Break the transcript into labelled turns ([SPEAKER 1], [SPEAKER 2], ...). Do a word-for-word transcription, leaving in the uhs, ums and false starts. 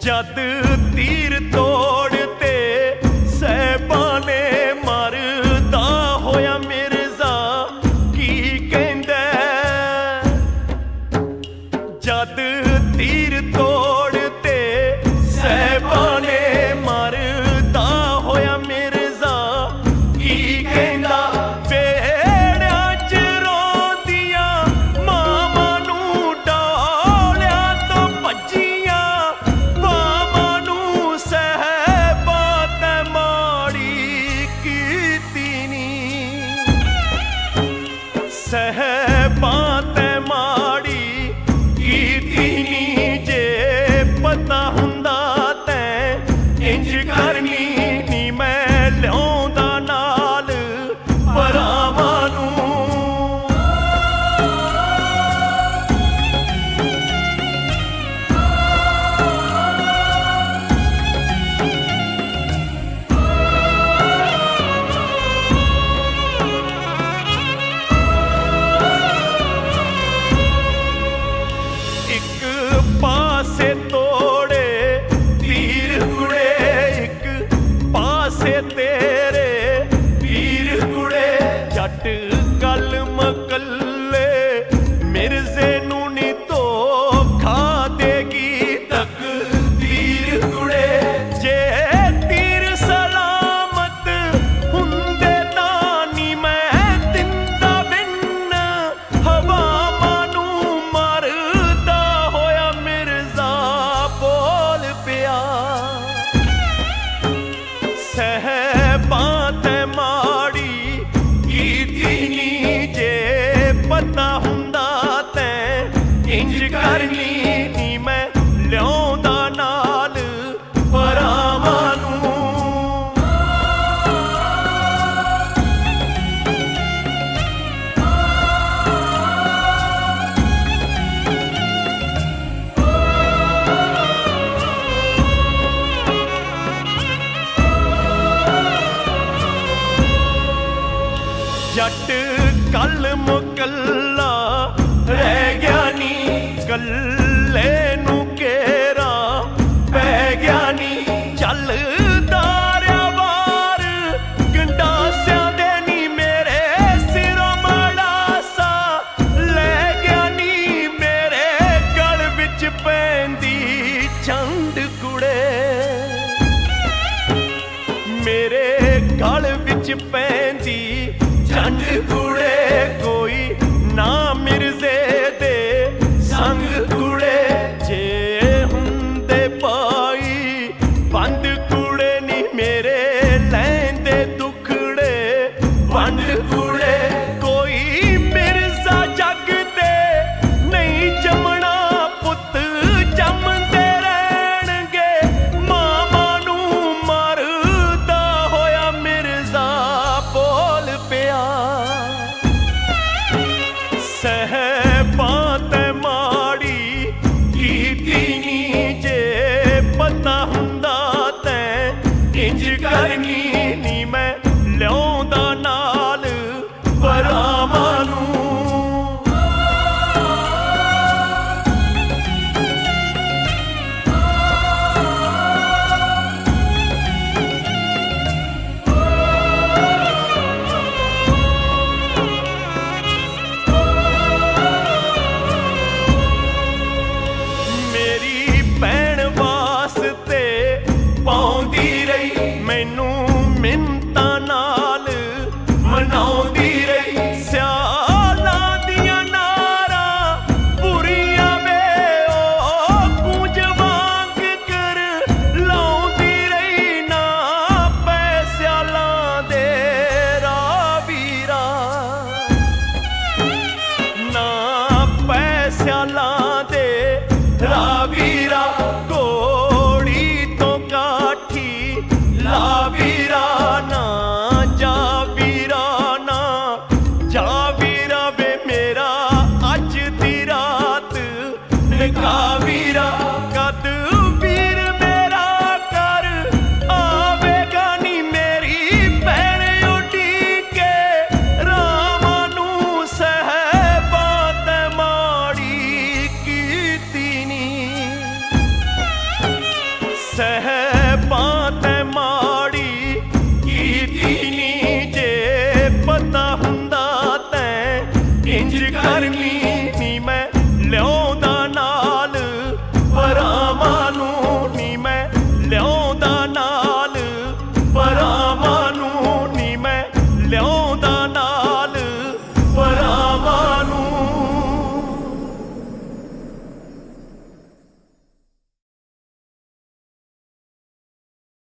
[SPEAKER 1] ਜਦ ਤੀਰ ਤੋੜਤੇ ਸਹਿਬਾਂ ਨੇ ਮਰਦਾ ਹੋਇਆ ਮਿਰਜ਼ਾ ਕੀ ਕਹਿੰਦਾ। ਜਦ ਤੀਰ ਤੋੜਤੇ ਸਹਿਬਾਂ ਨੇ ਮਰਦਾ ਹੋਇਆ ਮਿਰਜ਼ਾ ਕੀ ਕਹਿੰਦਾ। ਵੇੜਿਆਂ ਚ ਰੋਂਦੀਆਂ ਮਾਵਾਂ ਨੂੰ ਡੋਲਿਆਂ ਤੋਂ ਭੱਜੀਆਂ ਮਾਵਾਂ ਨੂੰ ਸਹਿਬਾਂ ਤੇ ਮਾੜੀ ਕੀਤੀ ਨੀ। ਸਹਿਬਾਂ ਤੇ ਮਾੜੀ ਕੀਤੀ ਨੀ ਜੇ ਪਤਾ ਹੁੰਦਾ ਤੈਂ ਇੰਝ ਕਰਨੀ ਨੀ ਮੈਂ ਲਿਆਉਂਦਾ ਨਾਲ ਭਰਾਵਾਂ ਨੂੰ। ਇੱਕ ਪਾਸੇ ਤੋੜੇ ਤੀਰ ਕੁੜੇ ਇੱਕ ਪਾਸੇ ਤੇਰੇ ਵੀਰ ਕੁੜੇ। ਜੱਟ ਗੱਲ ਮਕੱਲੇ ਮਿਰਜ਼ੇ ਨੂੰ ਨੀ ਧੋਖਾ ਦੇਗੀ ਤਕਦੀਰ ਕੁੜੇ। ਜੇ ਤੀਰ ਸਲਾਮਤ ਹੁੰਦੇ ਤਾਂ ਨੀ ਮੈਂ ਦਿੰਦਾ ਬਿਨ ਹਵਾਵਾਂ ਨੂੰ ਮਰਦਾ ਹੋਇਆ ਮਿਰਜ਼ਾ ਬੋਲ ਪਿਆ। ਸਹਿਬਾਂ ਤੇ ਮਾੜੀ ਕੀਤੀ ਨੀ ਜੇ ਪਤਾ ਹੁੰਦਾ ਤੈਂ ਇੰਝ ਕਰਨੀ ਨੀ ਮੈਂ ਲਿਆਉਂਦਾ ਨਾਲ ਭਰਾਵਾਂ ਨੂੰ। ਜੱਟ ਕੱਲ ਮੁਕੱਲਾ ਰਹਿ ਗਿਆ ਨੀ ਕੱਲੇ ਨੂੰ ਘੇਰਾ ਪੈ ਗਿਆ ਨੀ। ਚੱਲਦਾ ਰਿਹਾ ਵਾਰ ਗੰਡਾਸਿਆਂ ਦੇ ਨੀ ਮੇਰੇ ਸਿਰੋਂ ਮੜਾਸਾ ਲੈ ਗਿਆ ਨੀ। ਮੇਰੇ ਗਲ ਵਿੱਚ ਪੈਂਦੀ ਚੰਡ ਕੁੜੇ ਮੇਰੇ ਗਲ ਵਿੱਚ ਪੈਂਦੀ ਚੰਡ ਕੁੜੇ। ਕੋਈ ਨਾ ਮਿਰਜ਼ੇ ਦੇ ਸੰਗ ਕੁੜੇ ਜੇ ਹੁੰਦੇ ਪਾਈ ਬੰਦ ਕੁੜੇ ਨੀ ਮੇਰੇ ਲੈਂਦੇ ਦੁਖੜੇ ਵੰਡ ਕੁੜੇ। ਕੋਈ ਮਿਰਜ਼ਾ ਜੱਗ ਤੇ ਨਹੀਂ ਜੰਮਣਾ ਪੁੱਤ ਜੰਮਦੇ ਰਹਿਣਗੇ ਮਾਵਾਂ ਨੂੰ ਮਰਦਾ ਹੋਇਆ ਮਿਰਜ਼ਾ ਬੋਲ ਪਿਆ। ਸਹਿਬਾਂ ਤੇ ਮਾੜੀ ਕੀਤੀ ਨੀ ਜੇ ਪਤਾ ਹੁੰਦਾ ਤੈਂ ਇੰਝ ਕਰਨੀ ਨੀ ਮੈਂ ਲਿਆਉਂਦਾ ਨਾਲ ਭਰਾਵਾਂ ਨੂੰ। ਮੇਰੀ ਭੈਣ ਵਾਸਤੇ ਪਾਉਂਦੀ ਰਹੀ ਮੈਨੂੰ ਮਿੰਨਤਾਂ ਨਾਲ ਮਨਾਉਂਦੀ ਰਹੀ। ਸਿਆਲਾਂ ਦੀਆਂ ਨਾਰਾਂ ਬੁਰੀਆਂ ਵੇ ਉਹ ਗੂੰਜ ਵਾਂਗ ਕਰ ਲਾਉਂਦੀ ਰਹੀ। ਨਾ ਪੈ ਸਿਆਲਾਂ ਦੇ ਰਾਹ ਵੀਰਾ ਨਾ ਪੈ ਸਿਆਲਾਂ ਦੇ ਰਾਹ ਵੀਰਾ।